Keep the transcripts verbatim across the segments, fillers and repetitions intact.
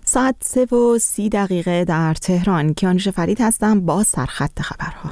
ساعت سه و سی دقیقه در تهران. کیانوش فرید هستم با سرخط خبرها.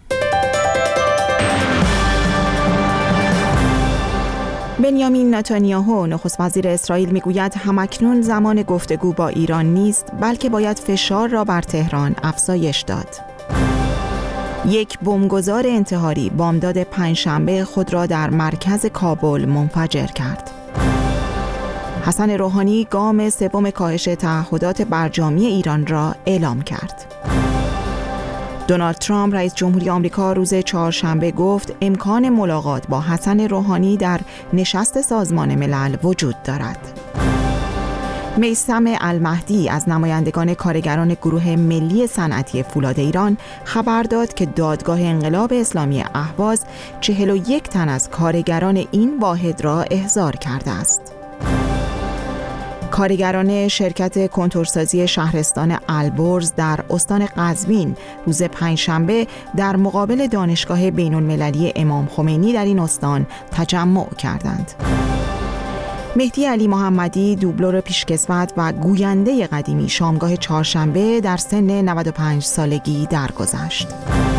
بنیامین نتانیاهو نخست وزیر اسرائیل میگوید همکنون زمان گفتگو با ایران نیست، بلکه باید فشار را بر تهران افزایش داد. یک بمبگذار انتحاری بامداد پنجشنبه خود را در مرکز کابل منفجر کرد. حسن روحانی گام سوم کاهش تعهدات برجامی ایران را اعلام کرد. دونالد ترامپ رئیس جمهوری آمریکا روز چهارشنبه گفت امکان ملاقات با حسن روحانی در نشست سازمان ملل وجود دارد. میثم المهدی از نمایندگان کارگران گروه ملی صنعتی فولاد ایران خبر داد که دادگاه انقلاب اسلامی اهواز چهل و یک تن از کارگران این واحد را احضار کرده است. کارگران شرکت کنتورسازی شهرستان البرز در استان قزوین روز پنجشنبه در مقابل دانشگاه بین‌المللی امام خمینی در این استان تجمع کردند. مهدی علی محمدی دوبلور پیشکسوت و گوینده قدیمی شامگاه چهارشنبه در سن نود و پنج سالگی درگذشت.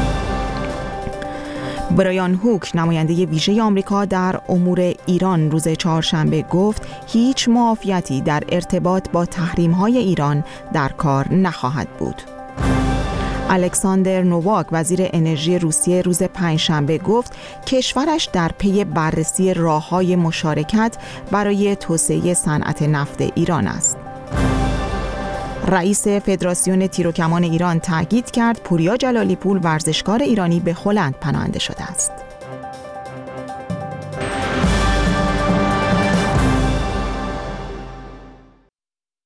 برایان هوک نماینده ویژه آمریکا در امور ایران روز چهارشنبه گفت هیچ معافیتی در ارتباط با تحریم‌های ایران در کار نخواهد بود. الکساندر نوواک وزیر انرژی روسیه روز پنجشنبه گفت کشورش در پی بررسی راه‌های مشارکت برای توسعه صنعت نفت ایران است. رئیس فدراسیون تیر و کمان ایران تاکید کرد پوریا جلالی پور ورزشکار ایرانی به هلند پناهنده شده است.